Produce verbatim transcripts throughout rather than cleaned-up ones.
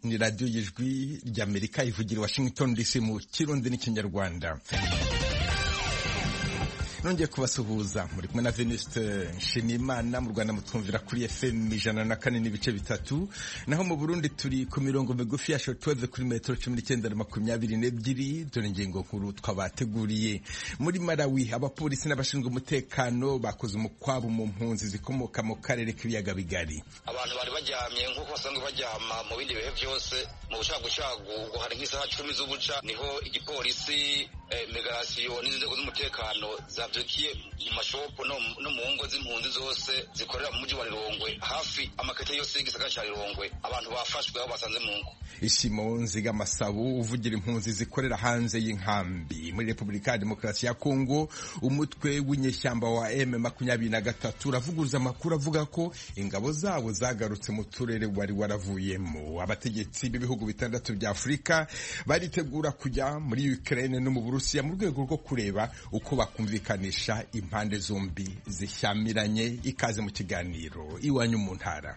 ni radiyo y'ijwi ry'Amerika ivugira Washington D C mu Kirundi n'Ikinyarwanda. Nongeye kubasuhuza muri kumwe na Venuste Nshimiyimana. Mu Rwanda mutwumvira kuri F M ijana na kane n'ibice bitatu, naho mu Burundi turi ku mirongo migufi ya shortwave kuri metero cumi n'icyenda na makumyabiri n'ebyiri. Dore ingingo nkuru twabateguriye. Muri Malawi abapolisi n'abashinzwe umutekano bakoze umukwabo mu mpunzi zikomoka mu karere k'ibiyaga bigari. Abantu bari baryamye nk'uko basanzwe baryama mu bindi bihe byose mu bucagucagu, ubwo hari nk'isaha cumi z'ubuca niho igipolisi eh, migrasiyo n'inzego z'umutekano zavyukiye mu mashopo no, no mu ngo z'impunzi zose zikorera mu mujyi wa Lilongwe, hafi amakete yose y'igisagara ca Lilongwe. Abantu bafashwe aho basanze mu ngo. Ishimo Nziga Masabu uvugira impunzi zikorera hanze y'inkambi muri Repubulika ya Demokarasi ya Kongo, umutwe w'inyeshyamba wa M makumyabiri na gatatu uravuguruza amakuru avuga ko ingabo zabo zagarutse mu turere wari waravuyemo. Abategetsi b'ibihugu bitandatu bya Afurika baritegura kujya muri Ukraine no mu Burusiya mu rwego rwo kureba uko bakumvikanisha impande zombi zishyamiranye. Ikaze mu kiganiro Iwanyu mu Ntara.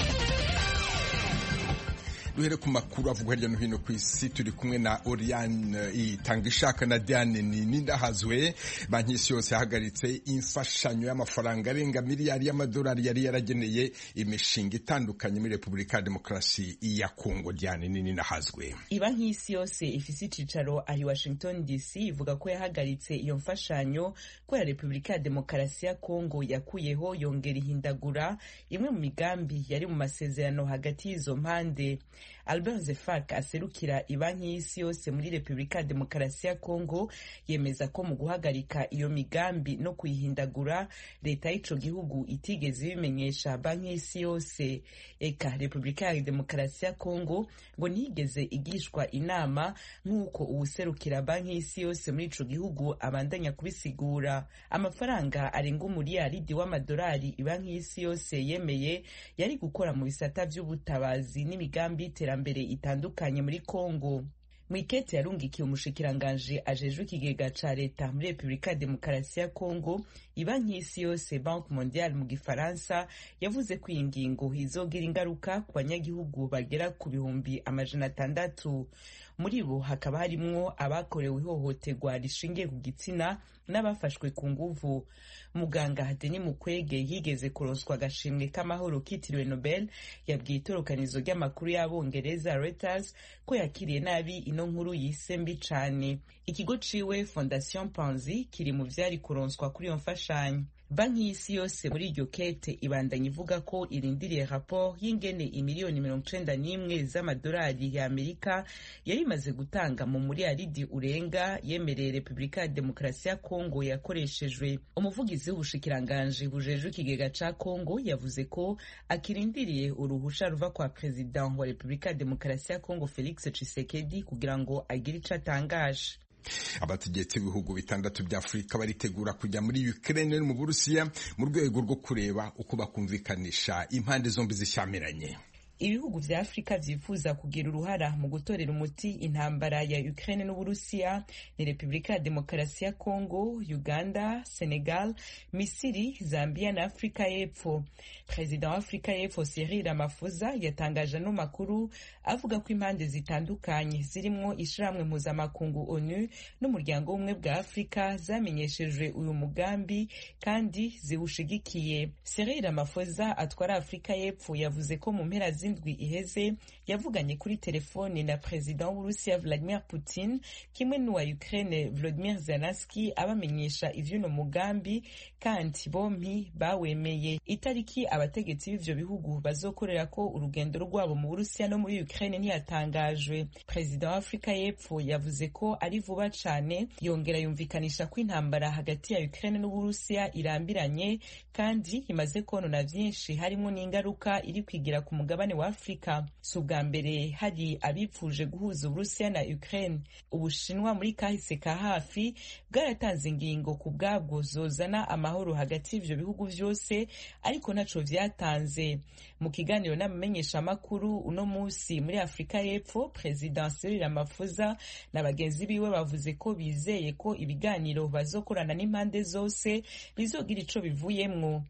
Duhere ku makuru avugwa hirya no hino ku isi. Turi kumwe na Oriane Itangishaka na Diane Nindahazwe. Banki y'Isi yose yahagaritse imfashanyo y'amafaranga arenga miliyari y'amadolari yari yarageneye imishinga itandukanye muri Repubulika ya Demokarasi ya Kongo. Diane Nindahazwe. Banki y'Isi yose ifise icicaro ahi Washington D C ivuga ko yahagaritse iyo mfashanyo ko ya Repubulika ya Demokarasi ya Kongo yakuyeho yongera ihindagura imwe mu migambi yari mu masezerano hagati y'izo mpande. Albert Zefak aserukira Banki y'Isi yose muri Repubulika ya Demokarasi ya Kongo yemeza ko mu guhagarika iyo migambi no kuyihindagura leta y'ico gihugu itigeze bimenyesha Banki y'Isi yose. Eka Repubulika ya Demokarasi ya Kongo ngo ntigeze igishwa inama nk'uko uwuserukira Banki y'Isi yose muri ico gihugu abandanya kubisigura. Amafaranga arenga umuriyaridi w'amadolari Banki y'Isi yose yemeye yari gukora mu bisata vy'ubutabazi n'imigambi iterambere itandukanye muri Kongo. Mwikete yarungikiye umushikiranganje ajejwe ikigega ca leta muri Repubulika ya Demokarasi ya Kongo, Banki y'Isi yose Banque Mondiale mu gifaransa yavuze ko iyi ngingo izogira ingaruka ku banyagihugu bagera ku bihumbi amajana atandatu. Muri bo hakaba harimwo abakorewe ihohoterwa rishingiye ku gitsina n'abafashwe ku nguvu. Muganga Denis Mukwege yigeze kuronswa agashimwe k'amahoro kitiriwe Nobel yabwiye itorokanizo ry'amakuru y'Abongereza Reuters ko yakiriye nabi ino nkuru yise mbi cane. Ikigo ciwe Fondation Panzi kiri mu vyari kuronswa kuri iyo mfashanyo. Banki y'Isi yose muri iryo kete ibandanya ivuga ko irindiriye rapport y'ingene imiliyoni mirongo icenda n'imwe z'amadolari ya Amerika yari imaze gutanga mu muriyaridi urenga yemereye Repubulika ya Demokarasi ya Kongo yakoreshejwe. Umuvugizi w'ubushikiranganje bujejwe ikigega ca Kongo yavuze ko akirindiriye uruhusha ruva kwa President wa Repubulika ya Demokarasi ya Kongo Felix Tshisekedi kugira ngo agire ico atangaje. Abategetsi b'ibihugu bitandatu bya Afurika baritegura kujya muri Ukraine no mu Burusiya mu rwego rwo kureba uko bakumvikanisha impande zombi zishyamiranye. Ibihugu vya Afrika vyifuza kugira uruhara mu gutorera umuti intambara ya Ukraine n'Uburusiya ni Repubulika ya Demokarasi ya Kongo, Uganda, Senegal, Misiri, Zambia na Afrika y'Epfo. President wa Afrika y'Epfo Cyril Ramaphosa yatangaje no makuru avuga ko impande zitandukanye zirimwo ishiramwe mpuzamakungu ONU n'umuryango w'ubumwe bwa Afrika zamenyeshejwe uyu mugambi kandi ziwushigikiye. Cyril Ramaphosa atwara Afrika y'Epfo yavuze ko mu mpera z'indwi iheze yavuganye kuri telefone na President w'Uburusiya Vladimir Putin kimwe n'uwa Ukraine Volodymyr Zelensky abamenyesha ivy'uno mugambi kandi bompi bawemeye. Itariki abategetsi b'ivyo bihugu bazokorera ko urugendo rwabo mu Burusiya no muri Ukraine ntiyatangajwe. President wa Afrika y'Epfo yavuze ko ari vuba cane, yongera yumvikanisha ko intambara hagati ya Ukraine n'Uburusiya irambiranye kandi imaze konona vyinshi harimo n'ingaruka iri kwigira ku mugabane wa Afrika. Si ubwa mbere hari abipfuje guhuza Uburusiya na Ukraine. Ubushinwa muri kahise ka hafi bwaratanze ingingo ku bwabwo zozana amahoro hagati y'ivyo bihugu vyose, ariko ntaco vyatanze. Mu kiganiro n'abamenyesha amakuru uno musi muri Afrika y'Epfo, President Cyril Ramaphosa na bagenzi biwe bavuze ko bizeye ko ibiganiro bazokorana n'impande zose bizogira ico bivuyemwo.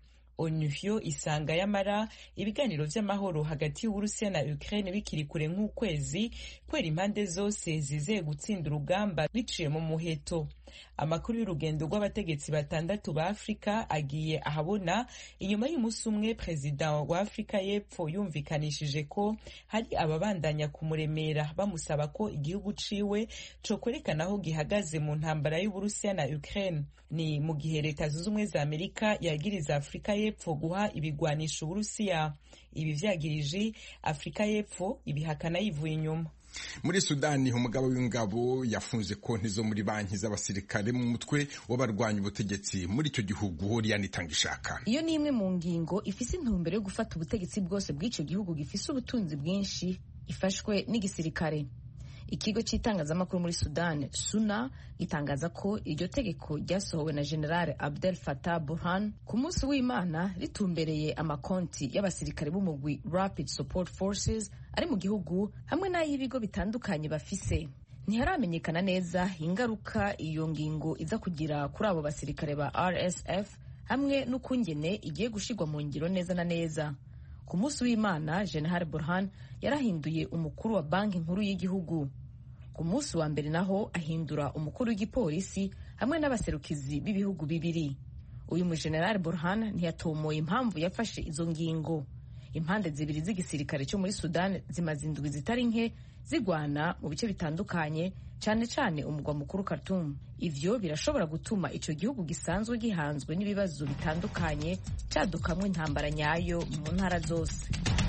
onu yo isanga yamara ibiganiro vy'amahoro hagati y'Uburusiya na Ukraine bikiri kure nk'ukwezi kwera impande zose zizeye gutsinda urugamba biciye mu muheto. Amakuru y'urugendo rw'abategetsi batandatu ba Afrika agiye ahabona inyuma y'umunsi umwe Perezida wa Afrika y'Epfo yumvikanishije ko hari ababandanya kumuremera bamusaba ko igihugu ciwe co kwerekana aho gihagaze mu ntambara y'Uburusiya na Ukraine. Ni mu gihe Leta Zunze Ubumwe za Amerika yagiriza Afrika y'Epfo guha ibigwanisha Uburusiya. Ibi vyagirije Afrika y'Epfo ibihakana yivuye inyuma. Muri Sudani umugabo w'ingabo yafunze konti zo muri banki z'abasirikare mu mutwe w'abarwanya ubutegetsi muri icyo gihugu Oriane Itangishaka. Iyo ni imwe mu ngingo ifise intumbero yo gufata ubutegetsi bwose bw'ico gihugu gifise ubutunzi bwinshi ifashwe n'igisirikare. Ikigo cy'itangazamakuru muri Sudan Suna gitangaza ko iryo tegeko ryasohowe na General Abdel Fattah Burhan ku munsi w'Imana ritumbereye amakonti y'abasirikare b'umugwi Rapid Support Forces ari mu gihugu hamwe n'ay'ibigo bitandukanye bafise. Ntiharamenyekana neza ingaruka iyo ngingo iza kugira kuri abo basirikare ba R S F hamwe n'ukungene igiye gushirwa mu ngiro neza na neza. Ku munsi w'Imana General Burhan yarahinduye umukuru wa banki nkuru y'igihugu. Ku munsi wa mbere naho ahindura umukuru w'igipolisi hamwe n'abaserukizi b'ibihugu bibiri. Uyu mu General Burhan ntiyatomoye impamvu yafashe izo ngingo. Impande zibiri z'igisirikare cyo muri Sudan zimaze indwi zitari nke zigwana mu bice bitandukanye, cyane cyane umugwa mukuru Khartoum. Ivyo birashobora gutuma ico gihugu gisanzwe gihanzwe n'ibibazo bitandukanye cadukamwe intambara nyayo mu ntara zose.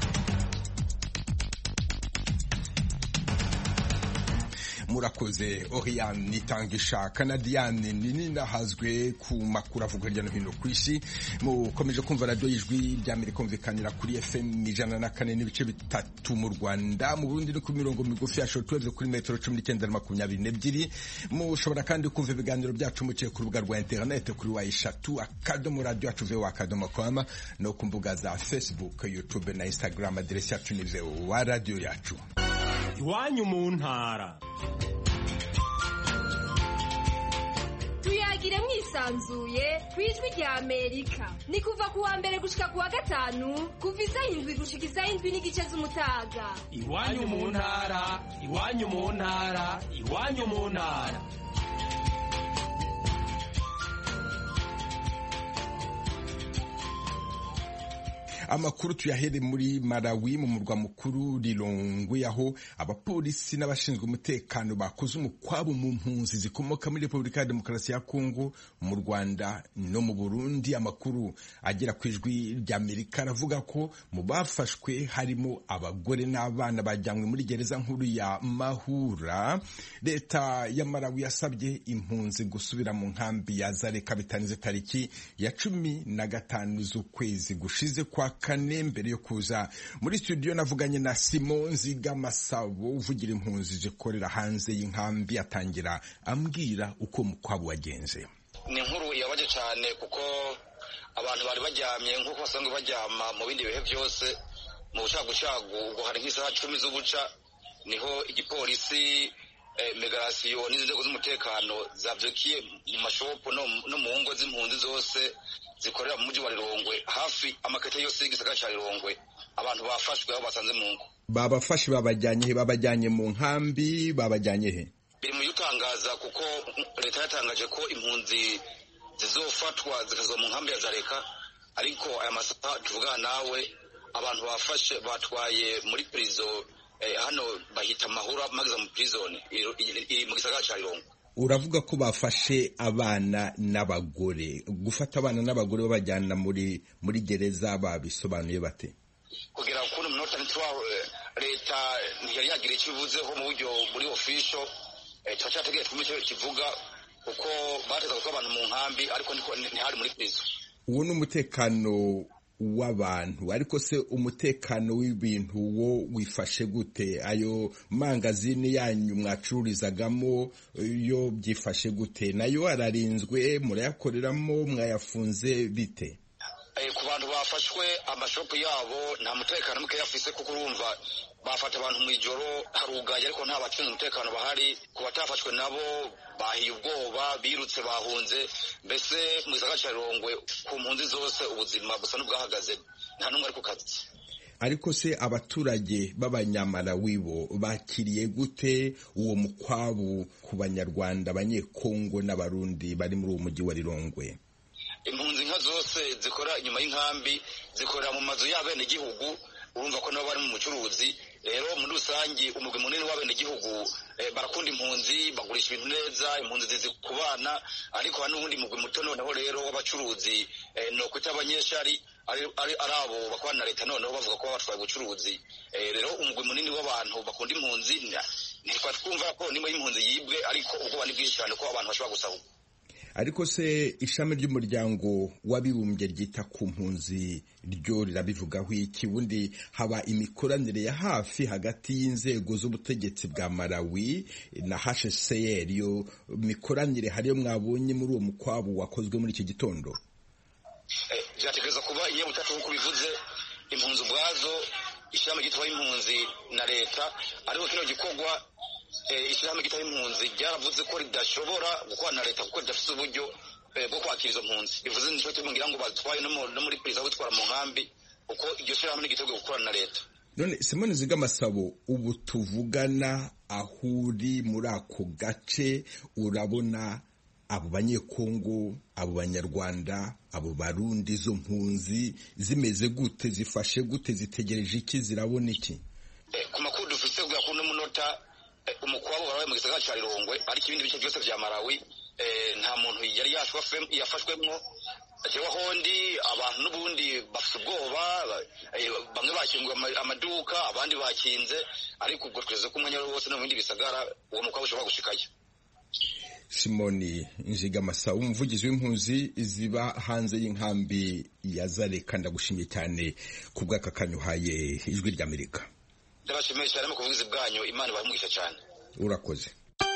Murakoze Oriane Itangishaka. Diane nini nahazwe ku makuru avuga hirya no hino ku isi. Mukomeje kumva radio y'ijwi ry'Amerika kumvikanira kuri F M ijana na kane n'ibice bitatu mu Rwanda, mu Burundi no ku mirongo migufi ya shortwave kuri metero cumi n'icyenda na makumyabiri n'ebyiri. Mushobora kandi kumva ibiganiro byacu muciye ku rubuga rwa internet kuri wa eshatu akadomo radio yacu v o akadomo com no ku mbuga za Facebook, YouTube na Instagram. Aderesi yacu ni wa radio yacu. Iwanyu mu ntara. Tuyagire mwisanzuye kwijwi rya Amerika. Ni kuva kuwa mbere gushika kuwa gatanu kuva isaha indwi gushika isaha indwi n'igice z'umutaga. Iwanyu mu ntara, iwanyu mu ntara, iwanyu mu ntara. Amakuru tuyahere muri Malawi mu murwa mukuru Lilongwe, aho abapolisi n'abashinzwe umutekano bakoze umukwabo mu mpunzi zikomoka muri Repubulika ya Demokarasi ya Kongo, mu Rwanda no mu Burundi. Amakuru agera ku ijwi ry'Amerika aravuga ko mu bafashwe harimo abagore n'abana bajyanywe muri gereza nkuru ya Mahura. Leta ya Malawi yasabye impunzi gusubira mu nkambi ya Zareka bitanize tariki ya cumi na gatanu z'ukwezi gushize kwa kane. Mbere yo kuza muri studio navuganye na Simon Nzigamasabo uvugira impunzi zikorera hanze y'inkambi, atangira ambwira uko mukwabo wagenze. Ni inkuru yabaje cyane kuko abantu bari bajyamye nk'uko basanzwe bajyama mu bindi bihe byose mu bucagucagu. Ubwo hari nk'isaha cumi z'ubuca niho igipolisi eh, migrasiyo n'inzego z'umutekano zavyukiye mu mashopo no, no mu ngo z'impunzi zose zikorera mu mujyi wa Lilongwe, hafi amakete yose y'igisagara ca Lilongwe. Abantu bafashwe aho basanze mu ngo. Babafashe babajyanye he? Babajyanye mu nkambi, babajyanye he? Biri mu yutangaza kuko leta yatangaje ko impunzi zizofatwa zikazwa mu nkambi ya Zareka, ariko aya masaha tuvuga nawe abantu bafashe batwaye muri prison eh, hano bahita Mahura mageza mu prison iri mu gisagara ca Lilongwe. Uravuga ko bafashe abana n'abagore. Gufata abana n'abagore babajyana muri muri gereza babisobanuye bate? Kugira ukuntu minota ntwa leta ntiyari yagira ikivuzeho mu buryo muri official eh, twacategeye twumve kivuga kuko bateza ko abantu mu nkambi ariko ntihari muri prison. Uwo n'umutekano w'abantu, ariko se umutekano w'ibintu wo wifashe gute? Ayo mangazini yanyu mwacururizagamo yo byifashe gute? Nayo ararinzwe, murayakoreramo, mwayafunze bite? Eh, ku bantu bafashwe amashopu yabo nta mutekano muke yafise kuko urumva bafata abantu mu ijoro harugaye ariko nta bacunga umutekano bahari, ku batafashwe nabo bahiye ubwoba birutse bahunze. Mbese mu gisagara ca Rirongwe ku mpunzi zose ubuzima busa n'ubwahagaze, nta n'umwe ari ku kazi. Ariko se abaturage b'abanyamalawi bo bakiriye gute uwo mukwabu ku banyarwanda, abanyekongo n'abarundi bari muri uwo mujyi wa Rirongwe? Impunzi nka zose zikora inyuma y'inkambi zikorera mu mazu y'abenegihugu, urumva ko nabo bari mu mucuruzi. Rero muri rusangi umugwi munini w'abenegihugu eh, barakunda impunzi, bagurisha ibintu neza, impunzi zizi kubana. Ariko hano ubundi mugwi muto noneho rero w'abacuruzi eh, no kwita abanyeshari ari ari arabo bakwana na leta noneho bavuga ko batwaye ubucuruzi. Eh, rero umugwi munini w'abantu bakunda impunzi ntitwa twumva ko nimo y'impunzi yibwe, ariko ubwo bani bwinshi cyane ko abantu bashobora gusahuka. Ariko se ishami ry'umuryango w'abibumbye ryita ku mpunzi ryo rirabivugaho iki? Ubundi haba imikoranire ya hafi hagati y'inzego z'ubutegetsi bwa Malawi na H C R, yo mikoranire hariyo mwabonye muri uwo mukwabu wakozwe muri iki gitondo? Byategereza kuba iyo mutatu uko bivuze, impunzi ubwazo, ishami ryitwa impunzi na leta, ariko kino gikorwa ishirahamwe gitaba impunzi ryaravuze ko ridashobora gukorana na leta kuko ridafite uburyo bwo kwakira izo mpunzi. Bivuze nico tumungira ngo batwaye no muri prison gutwara mu nkambi, uko iryo shirahamwe giteguye gukorana na leta. None Simone Zigamasabo, ubu tuvugana ahuri muri ako gace, urabona abo banyekongo, abo banyarwanda, abo barundi, zo mpunzi zimeze gute, zifashe gute, zitegereje iki, zirabona iki? Ku makuru dufite bwa kuno munota umukwabo barawe mu gisagara ca Rirongwe, ariko ibindi bice byose vya Malawi nta muntu yari yafashwemwo. Jewe hondi abantu n'ubundi bafite ubwoba, bamwe bakinguye amaduka, abandi bakinze, ariko ubwo tweze ko umwanya wose no mu bindi bisagara uwo mukwabo ushobora gushikayo. Simoni Nzigamasabo, umuvugizi w'impunzi ziba hanze y'inkambi ya Zareka, ndagushimiye cyane ku bw'aka kanyu haye Ijwi ry'Amerika. Ndabashimiye cyane mu kuvugiza bwanyu, Imana ibamugisha cyane. Urakoze.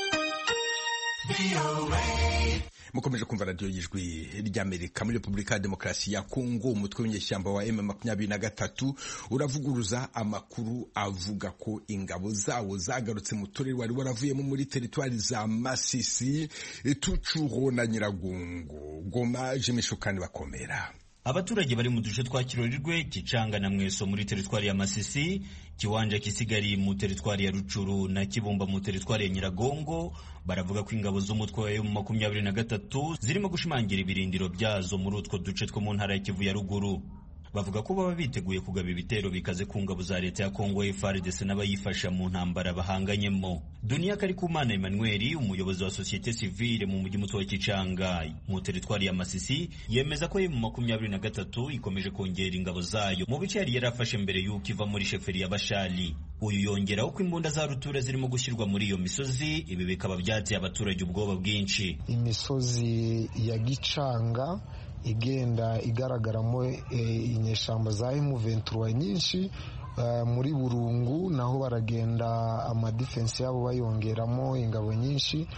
Mukomeje kumva radio y'Ijwi ry'Amerika. Muri Republika ya Demokarasi ya Kongo, umutwe w'inyeshyamba wa M makumyabiri na gatatu uravuguruza amakuru avuga ko ingabo zawo zagarutse mu turere wari waravuyemo muri teritwari za Masisi, Tuchuro na Nyiragongo. Goma, Jimishukani bakomera. Abaturage bari mu duce twa Kirorirwe, Kicanga na Mweso muri teritwari ya Masisi, Kiwanja Kisigari mu teritwari ya Rucuru na Kibumba mu teritwari ya Nyiragongo baravuga ko ingabo z'umutwe wa makumyabiri na gatatu zirimo gushimangira ibirindiro byazo muri utwo duce two mu ntara ya Kivu ya ruguru. Bavuga ko baba biteguye kugaba ibitero bikaze ku ngabo za leta ya Kongo F A R D C n'abayifasha mu ntambara bahanganyemo. Dunia Karikumana Emmanuel, umuyobozi wa societe civile mu mujyi muto wa Kicanga mu teritwari ya Masisi, yemeza ko mu makumyabiri na gatatu ikomeje kongera ingabo zayo mu bice yari yarafashe mbere y'uko iva muri sheferi ya Bashali. Uyu yongeraho ko imbunda za rutura zirimo gushyirwa muri iyo misozi, ibi bikaba byateye abaturage ubwoba bwinshi. Imisozi ya Gicanga igenda igaragaramo inyeshamba za M vingt-trois nyinshi, muri Burungu naho baragenda amadefense yabo bayongeramo ingabo nyinshi,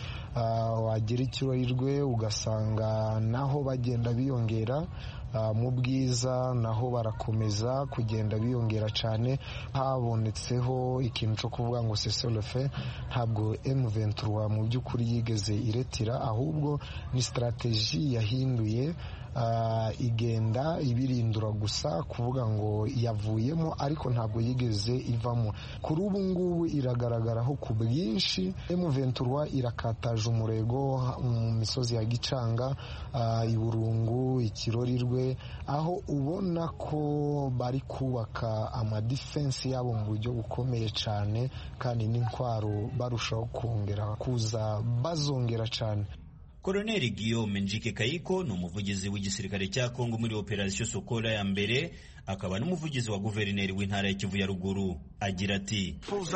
wagera Ikirorirwe ugasanga naho bagenda biyongera, mu Bwiza naho barakomeza kugenda biyongera cyane. Habonetseho ikintu cyo kuvuga ngo cessez-le-feu, ntabwo M vingt-trois mu by'ukuri yigeze iretira, ahubwo ni strategie yahinduye, Uh, igenda ibirindura gusa kuvuga ngo yavuyemo, ariko ntabwo yigeze ivamo. Kuri ubu ngubu iragaragaraho ku bwinshi. M vingt-trois irakataje umurego mu misozi ya Gicanga, uh, Iburungu, Ikirorirwe, aho ubona ko bari kubaka amadefense yabo mu buryo bukomeye cyane, kandi n'intwaro barushaho kongera kuza bazongera cyane. Koloneli Guillaume Njike Kayiko ni umuvugizi w'igisirikare cya Kongo muri operation Sokola ya mbere, akaba n'umuvugizi wa guverineri w'intara ya Kivu ya ruguru. Agira ati: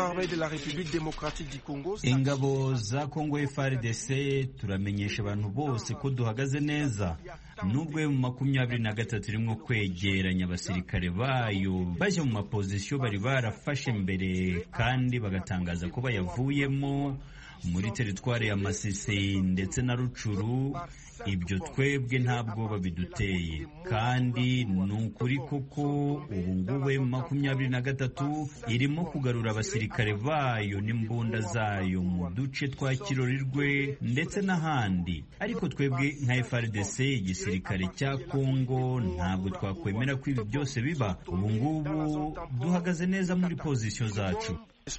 ingabo za Kongo F A R D C turamenyesha abantu bose ko duhagaze neza, nubwo mu makumyabiri na gatatu irimo kwegeranya abasirikare bayo bajya mu mapozisiyo bari barafashe mbere kandi bagatangaza ko bayavuyemo, muri teritwari ya Masisi ndetse na Rucuru, ibyo twebwe ntabwo babiduteye, kandi ni ukuri koko ubu ngubu makumyabiri na gatatu irimo kugarura abasirikare bayo n'imbunda zayo mu duce twa Kirorirwe ndetse n'ahandi. Ariko twebwe nka F R D C, igisirikare cya Kongo, ntabwo twakwemera ko ibi byose biba. Ubu ngubu duhagaze neza muri pozisiyo zacu.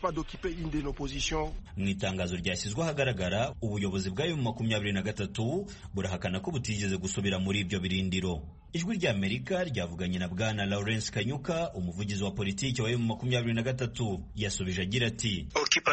Mu itangazo ryashyizwe ahagaragara, ubuyobozi bw'ayo makumyabiri na gatatu burahakana ko butigeze gusubira muri ibyo birindiro. Ijwi ry'Amerika ryavuganye na Bwana Lawrence Kanyuka, umuvugizi wa politiki wa M makumyabiri na gatatu, yasubije agira ati: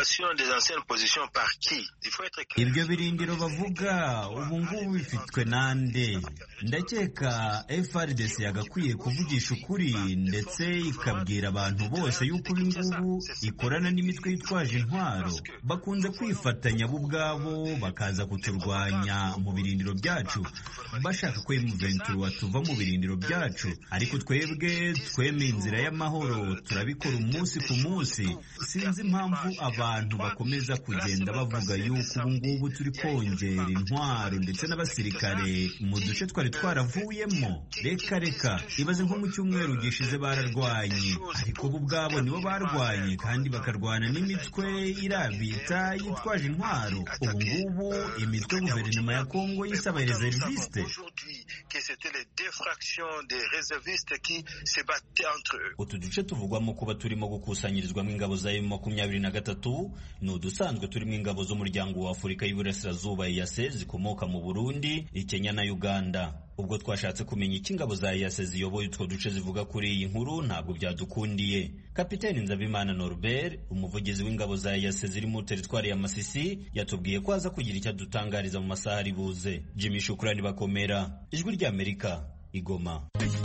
ibyo birindiro bavuga ubu ngubu bifitwe nande? Ndakeka F R D C yagakwiye kuvugisha ukuri ndetse ikabwira abantu bose yuko ubu ngubu ikorana n'imitwe yitwaje intwaro, bakunze kwifatanya bo ubwabo bakaza kuturwanya mu birindiro byacu, bashaka ko M vingt-trois tuva mu birindiro byacu. Ariko twebwe twemeye inzira y'amahoro, turabikora umunsi ku munsi. Sinzi impamvu abantu bakomeza kugenda bavuga yuko ubu ngubu turi kongera intwaro ndetse n'abasirikare mu duce twari twaravuyemo. Reka reka, ibaze nko mu cyumweru gishize bararwanye, ariko bo ubwabo nibo barwanye kandi bakarwana n'imitwe irabita yitwaje intwaro. Ubu ngubu imitwe guverinoma ya Kongo yisaba reserviste. Utu duce tuvugwamo kuba turimo gukusanyirizwamo ingabo za M makumyabiri na gatatu ni udusanzwe turimo ingabo z'umuryango wa Afurika y'Iburasirazuba E A C zikomoka mu Burundi, Kenya na Uganda. Ubwo twashatse kumenya iki ingabo za E A C ziyoboye utwo duce zivuga kuri iyi nkuru, ntabwo byadukundiye. Kapiteni Nzabimana Norbert, umuvugizi w'ingabo za E A C ziri mu teritwari ya Masisi, yatubwiye ko aza kugira icyo adutangariza mu masaha ari buze. Jimmy Shukrani Bakomera, Ijwi ry'Amerika, Igoma.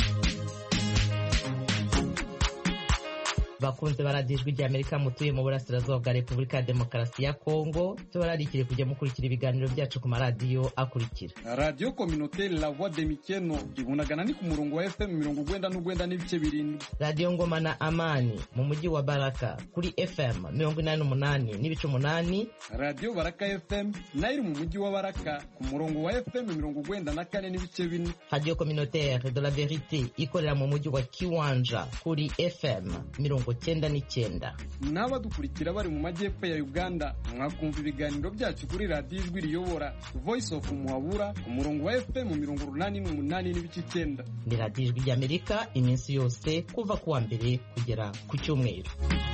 Bakunze baradiyo Ijwi ry'Amerika mutuye mu burasirazuba bwa Repubulika ya Demokarasi ya Kongo, tubararikire kujya mukurikira ibiganiro byacu ku maradiyo akurikira: Radio Communautaire La Voix de Mikeno ibunagana ni ku murongo wa F M mirongo urwenda n'urwenda n'ibice birindwi. Radio Ngoma na Amani mu mujyi wa Baraka kuri F M mirongo inani n'umunani n'ibice umunani. Radio Baraka F M nayo mu mujyi wa Baraka ku murongo wa F M mirongo urwenda na kane n'ibice bine. Radio Communautaire de la Verite ikorera mu mujyi wa Kiwanja kuri F M mirongo cyenda n'icyenda. N'abadukurikira bari mu majyepfo ya Uganda mwakumva ibiganiro byacu kuri Radio Ijwi Riyobora Voice of Muhabura ku murongo wa F M mirongo urunani n'umunani n'ibice icyenda. Ni Radio Ijwi ry'Amerika iminsi yose kuva kuwa mbere kugera ku cyumweru.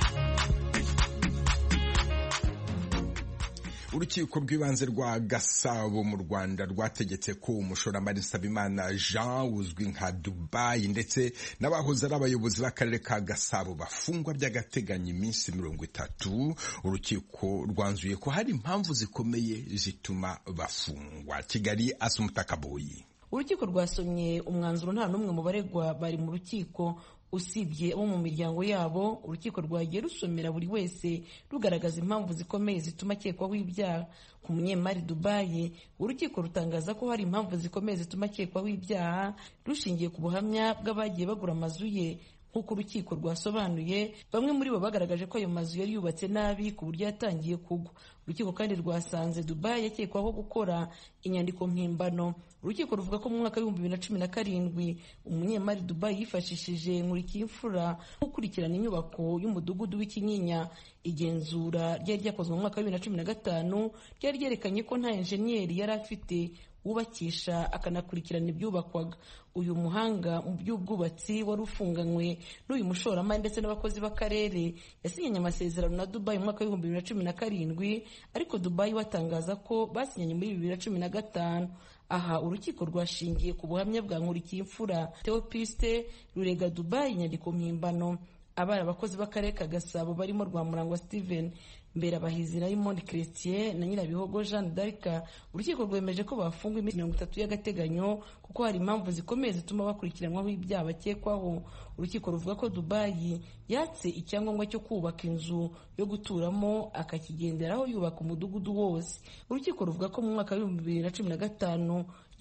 Urukiko rw'ibanze rwa Gasabo mu Rwanda rwategetse ko umushoramari Nsabimana Jean uzwi nka Dubai ndetse n'abahoze ari abayobozi b'akarere ka Gasabo bafungwa by'agateganyo iminsi mirongo itatu. Urukiko rwanzuye ko hari impamvu zikomeye zituma bafungwa. Kigali, Asumta Kaboyi. Urukiko rwasomye umwanzuro nta n'umwe mu baregwa bari mu rukiko usibye abo mu miryango yabo. Urukiko rwagiye rusomera buri wese rugaragaza impamvu zikomeye zituma akekwaho ibyaha. Ku munyemari Dubai, urukiko rutangaza ko hari impamvu zikomeye zituma akekwaho ibyaha rushingiye ku buhamya bw'abagiye bagura amazu ye. Nk'uko urukiko rwasobanuye, bamwe muri bo bagaragaje ko ayo mazu yari yubatse nabi ku buryo yatangiye kugwa. Urukiko kandi rwasanze Dubai yakekwaho gukora inyandiko mpimbano. Urukiko ruvuga ko mu mwaka w'ibihumbi bibiri na cumi na karindwi umunyemari Dubai yifashishije Nkurikiyimfura gukurikirana inyubako y'umudugudu w'Ikinyinya. Igenzura ryari ryakozwe mu mwaka wa bibiri na cumi na gatanu ryari ryerekanye ko nta enjeniyeri yari afite wubakisha akanakurikirana ibyubakwaga. Uyu muhanga mu by'ubwubatsi wari ufunganywe n'uyu mushoramari ndetse n'abakozi b'akarere yasinyanye amasezerano na Dubai mu mwaka w'ibihumbi bibiri na cumi na karindwi, ariko Dubai watangaza ko basinyanye muri bibiri na cumi na gatanu. Aha urukiko rwashingiye ku buhamya bwa Nkurikiyimfura Theopiste rurega Dubai inyandiko mpimbano. Abari abakozi b'akarere ka Gasabo barimo Rwamurangwa Steven, Mberabahizi Raymond Christian na Nyirabihogo Jeanne d'Arc, urukiko rwemeje ko bafungwa iminsi mirongo itatu y'agateganyo kuko hari impamvu zikomeye zituma bakurikiranwaho ibyaha bakekwaho. Urukiko ruvuga ko Dubai yatse icyangombwa cyo kubaka inzu yo guturamo akakigenderaho yubaka umudugudu wose. Urukiko ruvuga ko mu mwaka w'ibihumbi bibiri na cumi na gatanu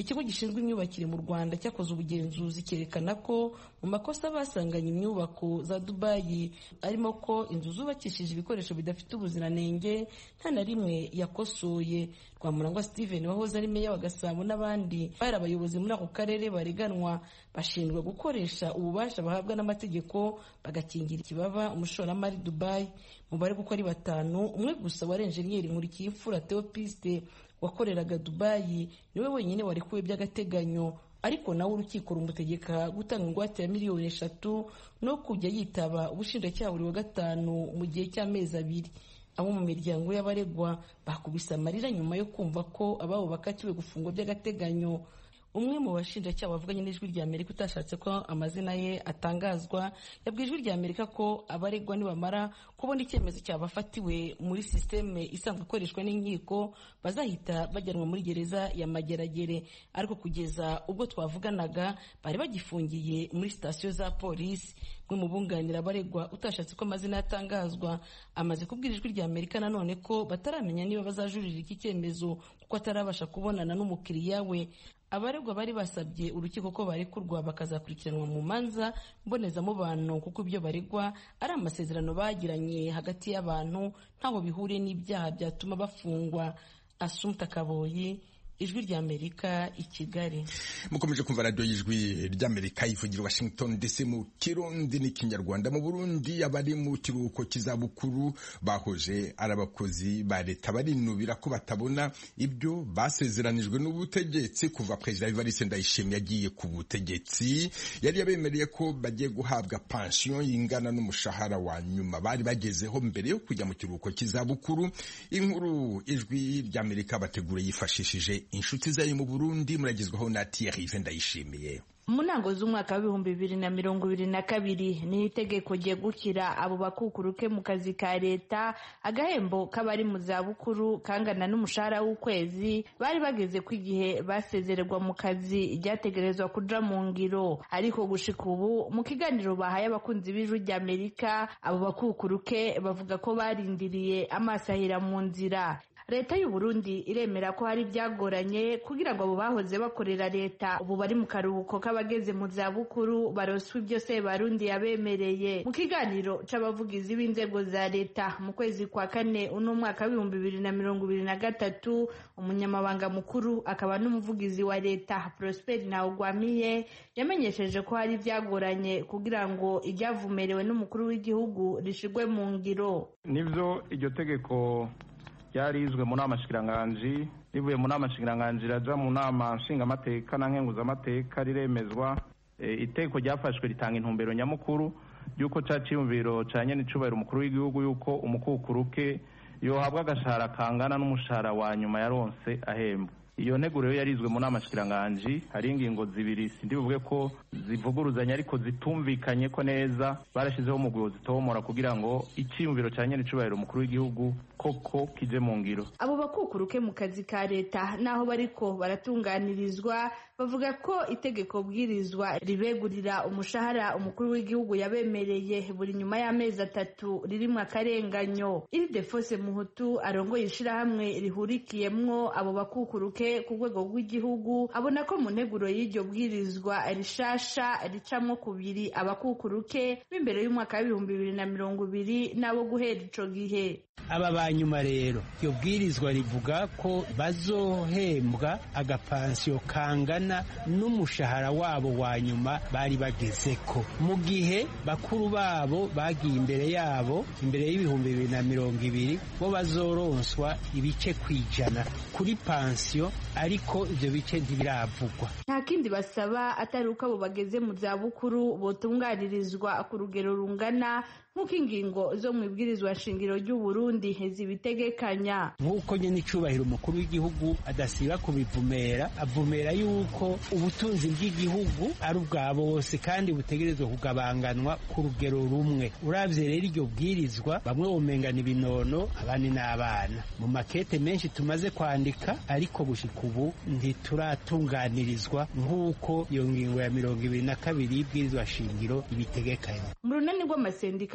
ikigo gishinzwe imyubakire mu Rwanda cyakoze ubugenzuzi cyerekana ko mu makosa basanganye inyubako za Dubai arimo ko inzu zubakishije ibikoresho bidafite ubuziranenge nta na rimwe yakosoye. Rwamurangwa Steven wahoze ari meya wa Gasabo n'abandi bari abayobozi muri ako karere bareganwa bashinjwa gukoresha ububasha bahabwa n'amategeko bagakingira ikibaba umushoramari Dubai. Mu bari kuko ari batanu, umwe gusa wa Engineer Nkurikiyimfura Theopiste wakoreraga Dubai niwe wenyine warekuwe by'agateganyo, ariko nawe urukiko rumutegeka gutanga ingwate ya miliyoni eshatu no kujya yitaba ubushinjacyaha buri wa gatanu mu gihe cy'amezi abiri. Abo mu miryango y'abaregwa bakubise amarira nyuma yo kumva ko ababo bakatiwe gufungwa by'agateganyo. Umwe mu bashinjacyaha wavuganye n'ijwi rya Amerika utashatse ko amazina ye atangazwa yabwiye ijwi rya Amerika ko abaregwa nibamara kubona icyemezo cyabafatiwe muri systeme isanzwe ikoreshwa n'inkiko bazahita bajyanwa muri gereza ya Mageragere, ariko kugeza ubwo twavuganaga bari bagifungiye muri sitasiyo za polisi. Mwe mu bunganira abaregwa utashatse ko amazina yatangazwa amaze kubwira ijwi rya Amerika nanone ko bataramenya niba bazajurira iki cyemezo kuko atarabasha kubonana n'umukiriya we. Abaregwa bari basabye urukiko ko barekurwa bakazakurikiranwa mu manza mbonezamubano kuko ibyo baregwa ari amasezerano bagiranye hagati y'abantu ntaho bihuriye n'ibyaha byatuma bafungwa. Assumpta Kaboyi, ijwi rya Amerika i Kigali. Mukomeje kumva radio y'ijwi rya Amerika ivugira Washington D C mu Kirundi n'ikinyarwanda. Mu Burundi abari mu kiruhuko kizabukuru bahoje arabakozi ba leta barinubira ko batabona ibyo basezeranijwe n'ubutegetsi kuva President Evariste Ndayishimiye yagiye ku butegetsi. Yari yabemereye ko bagiye guhabwa pension ingana n'umushahara wa nyuma bari bagezeho mbere yo kujya mu kiruhuko kizabukuru. Inkuru ijwi rya Amerika bategura yifashishije inshuti zayo mu Burundi muragizwaho na Thierry Ndayishimiye. Mu ntango z'umwaka w'ibihumbi bibiri na mirongo ibiri na kabiri ni itegeko rye gukira abo bakukuruke mu kazi ka leta agahembo k'abari mu zabukuru kangana n'umushahara w'ukwezi bari bageze ku igihe basezererwa mu kazi ryategerezwa kuja mu ngiro. Ariko gushika ubu mu kiganiro bahaye abakunzi b'ijwi rya Amerika abo bakukuruke bavuga ko barindiriye amasahira mu nzira. Leta y'u Burundi iremera ko hari byagoranye kugira ngo abo bahoze bakorera leta ubu bari mu karuhuko k'abageze mu zabukuru baroswe ibyo se Barundi yabemereye. Mu kiganiro c'abavugizi b'inzego za leta mu kwezi kwa kane uno mwaka w'ibihumbi bibiri na mirongo ibiri na gatatu, umunyamabanga mukuru akaba n'umuvugizi wa leta Prosper Ntawugwamiye yamenyesheje ko hari byagoranye kugira ngo iryavumerewe n'umukuru w'igihugu rishigwe mu ngiro. Nivyo iryo tegeko yarizwe mu nama shikiranganji rivuye mu nama shikiranganji raja mu nama nshingamateka na nkenguzamateka riremezwa. E, iteko ryafashwe ritanga intumbero nyamukuru yuko caciyumviro canye n'icubahiro umukuru w'igihugu yuko umukukuruke yohabwa agashahara kangana n'umushahara wa nyuma yaronse ahembwa. Iyo nteguro yo yarizwe mu nama shikiranganji hari ingingo zibiri sindi buvuge ko zivuguruzanya ariko zitumvikanye ko neza barashizeho umugwi zitomora kugira ngo iciyumviro canye n'icubahiro umukuru w'igihugu koko kije mu ngiro. Abo bakukuruke mu kazi ka leta naho bariko baratunganirizwa bavuga ko itegeko bwirizwa ribegurira umushahara umukuru w'igihugu yabemereye buri nyuma y'amezi atatu ririmo akarenganyo. Ildefonse Muhutu arongoye ishirahamwe rihurikiyemwo abo bakukuruke ku rwego rw'igihugu abona ko mu nteguro y'iryo bwirizwa rishasha ricamwo kubiri abakukuruke b'imbere y'umwaka w'ibihumbi bibiri na mirongo ibiri n'abo guhera ico gihe. Aba banyuma rero iryo bwirizwa rivuga ko bazohembwa agapansiyo kangana n'umushahara wabo wa nyuma bari bagezeko, mu gihe bakuru babo bagiye imbere yabo imbere y'ibihumbi bibiri na mirongo ibiri bo bazoronswa ibice kwijana kuri pansiyo, ariko ivyo bice ntibiravugwa. Nta kindi basaba atari uko abo bageze mu zabukuru botunganirizwa ku rugero rungana nk'uko ingingo zo mu ibwirizwa shingiro ry'u Burundi zibitegekanya. Nk'uko nyene icubahiro umukuru w'igihugu adasiba kubivumera, avumera yuko ubutunzi bw'igihugu ari ubwa bose kandi butegerezwa kugabanganwa ku rugero rumwe. Uravye rero iryo bwirizwa bamwe bomengana ibinono abandi n'abana. Mu makete menshi tumaze kwandika ariko gushika ubu ntituratunganirizwa nk'uko iyo ngingo ya mirongo ibiri na kabiri y'ibwirizwa shingiro ibitegekanya. Mu runani rw'amasendika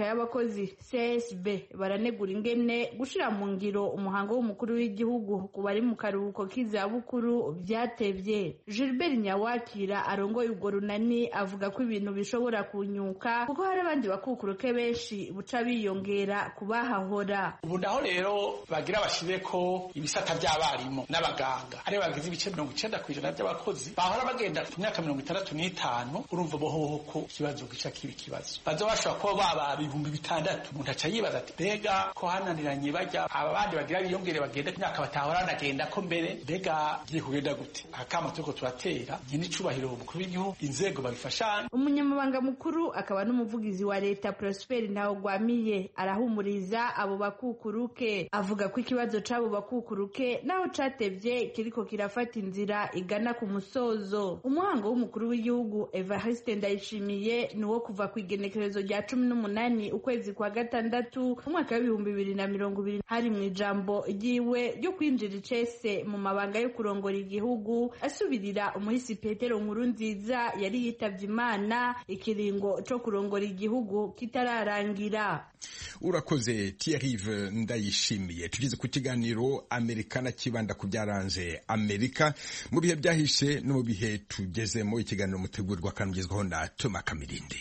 y'abakozi C S B baranegura ingene gushira mu ngiro umuhango w'umukuru w'igihugu ku bari mu karuhuko k'izabukuru vyatevye. Gilbert Nyawakira arongoye urwo runani avuga ko ibintu bishobora kunyuka kuko hari abandi bakukuruke benshi buca biyongera kubahahora. Ubu naho rero bagira bashire ko ibisata by'abarimu n'abaganga ari bagize ibice mirongo icenda kw'ijana by'abakozi bahora bagenda ku myaka mirongo itandatu n'itanu. Urumva bohoho ko ikibazo gica kibi kibazo bazo bashobora kuba baba ibihumbi bitandatu. Umuntu aca yibaza ati mbega ko hananiranye bajya aba bandi bagira biyongere bagenda ku myaka batahora nagenda ko mbere mbega giye kugenda gute? Akama tuko turatera nyine icubahiro umukuru w'igihugu inzego babifashanya. Umunyamabanga mukuru akaba n'umuvugizi wa leta Prosper Ntawugwamiye arahumuriza abo bakukuruke, avuga ko ikibazo c'abo bakukuruke naho catevye kiriko kirafata inzira igana ku musozo. Umuhango w'umukuru w'igihugu Evariste Ndayishimiye niwo kuva ku igenekerezo rya cumi n'umunani ukwezi kwa gatandatu umwaka w'ibihumbi bibiri na mirongo ibiri hari mu ijambo ryiwe ryo kwinjira icese mu mabanga yo kurongora igihugu asubirira umuhisi Petero Nkurunziza yari yitavye Imana ikiringo co kurongora igihugu kitararangira. Urakoze Thierry Ndayishimiye. Tugeze ku kiganiro Amerikana kibanda ku byaranze Amerika mu bihe byahishe no mu bihe tugezemo. Ikiganiro mutegurwa kandi mugezwaho na Toma Kamirindi.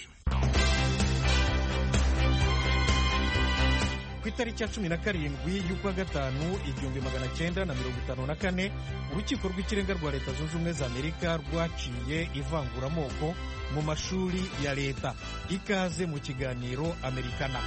Ku itariki ya cumi na karindwi y'ukwa gatanu igihumbi magana cyenda na mirongo itanu na kane urukiko rw'ikirenga rwa Leta Zunze Ubumwe za Amerika rwaciye ivanguramoko mu mashuri ya leta. Ikaze mu kiganiro Amerikana.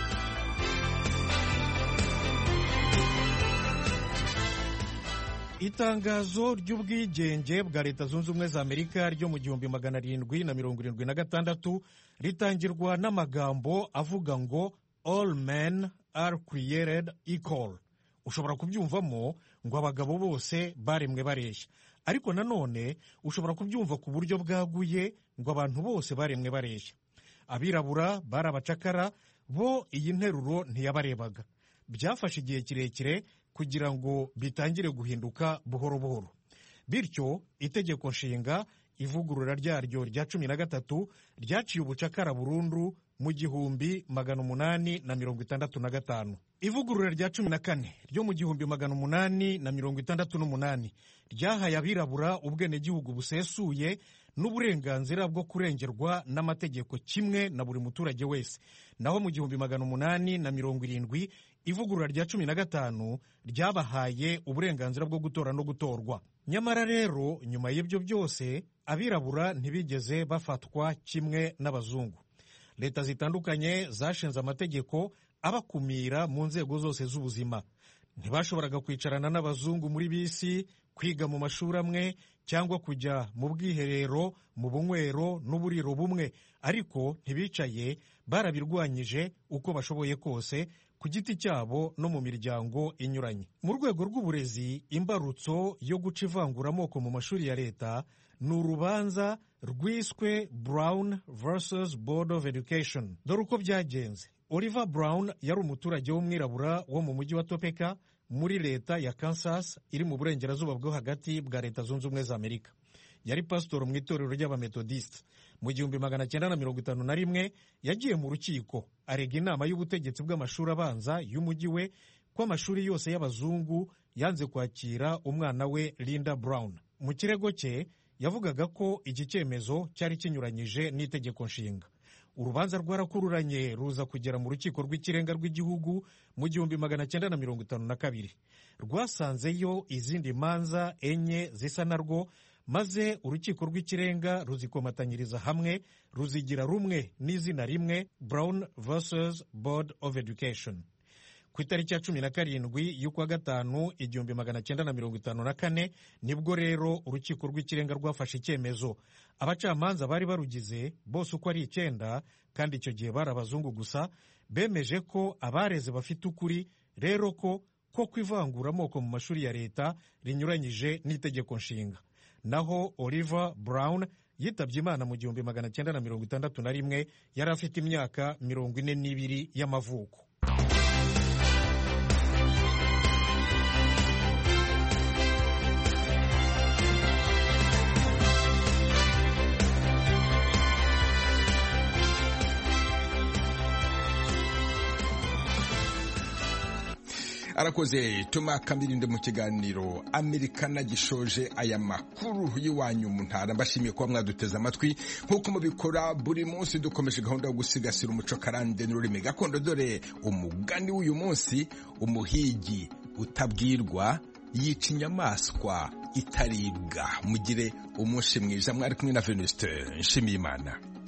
Itangazo ry'ubwigenge bwa Leta Zunze Ubumwe za Amerika ryo mu gihumbi magana arindwi na mirongo irindwi na gatandatu ritangirwa n'amagambo avuga ngo all men are created equal. Ushobora kubyumvamo ngo abagabo bose baremwe bareshya, ariko nanone ushobora kubyumva ku buryo bwaguye ngo abantu bose baremwe bareshya. Abirabura bari abacakara, bo iyi nteruro ntiyabarebaga. Byafashe igihe kirekire kugira ngo bitangire guhinduka buhoro buhoro. Bityo itegeko nshinga ivugurura ryaryo rya cumi na gatatu ryaciye ubucakara burundu mu gihumbi magana umunani na mirongo itandatu na gatanu. Ivugurura rya cumi na kane ryo mu gihumbi magana umunani na mirongo itandatu n'umunani ryahaye abirabura ubwenegihugu busesuye n'uburenganzira bwo kurengerwa n'amategeko kimwe na buri muturage wese. Naho mu gihumbi magana umunani na mirongo irindwi ivugurura rya cumi na gatanu ryabahaye uburenganzira bwo gutora no gutorwa. Nyamara rero nyuma y'ibyo byose abirabura ntibigeze bafatwa kimwe n'abazungu. Leta zitandukanye zashinze amategeko abakumira mu nzego zose z'ubuzima. Ntibashoboraga kwicarana n'abazungu muri bisi, kwiga mu mashuri amwe cyangwa kujya mu bwiherero, mu bunywero n'uburiro bumwe, ariko ntibicaye, barabirwanyije uko bashoboye kose ku giti cyabo no mu miryango inyuranye. Mu rwego rw'uburezi, imbarutso yo guca ivanguramoko mu mashuri ya leta ni urubanza rwiswe Brown versus Board of Education. Dore uko byagenze. Oliver Brown yari umuturage w'umwirabura wo mu mujyi wa Topeka muri leta ya Kansas iri mu burengerazuba bwo hagati bwa Leta Zunze Ubumwe za Amerika. Yari pastor mu itorero ry'abametodiste. Mu gihumbi magana cyenda na mirongo itanu na rimwe yagiye mu rukiko arega inama y'ubutegetsi bw'amashuri abanza y'umujyi we ko amashuri yose y'abazungu yanze kwakira umwana we Linda Brown. Mu kirego cye yavugaga ko iki cyemezo cyari kinyuranyije n'itegeko nshinga. Urubanza rwarakururanye ruza kugera mu rukiko rw'ikirenga rw'igihugu mu gihumbi magana cyenda na mirongo itanu na kabiri. Rwasanzeyo izindi manza enye zisa narwo, maze urukiko rw'ikirenga ruzikomatanyiriza hamwe ruzigira rumwe n'izina rimwe, Brown versus Board of Education. Ku itariki ya cumi na karindwi y'ukwa gatanu igihumbi magana cyenda na mirongo itanu na kane nibwo rero urukiko rw'ikirenga rwafashe icyemezo. Abacamanza bari barugize bose uko ari icyenda, kandi icyo gihe bari abazungu gusa, bemeje ko abareze bafite ukuri, rero ko ko kwivanguramoko mu mashuri ya leta rinyuranyije n'itegeko nshinga. Naho Oliver Brown yitabye Imana mu gihumbi magana cyenda na mirongo itandatu na rimwe, yari afite imyaka mirongo ine n'ibiri y'amavuko. arakoze Toma Kamirinde mu kiganiro Amerikana gishoje aya makuru y'iwanyu mu ntara. Mbashimiye kuba mwaduteze amatwi nk'uko mubikora buri munsi. Dukomeje gahunda yo gusigasira umuco karande n'ururimi gakondo. Dore umugani w'uyu munsi: umuhigi utabwirwa yica inyamaswa itaribwa. Mugire umunsi mwiza. Mwari kumwe na Venuste Nshimiyimana.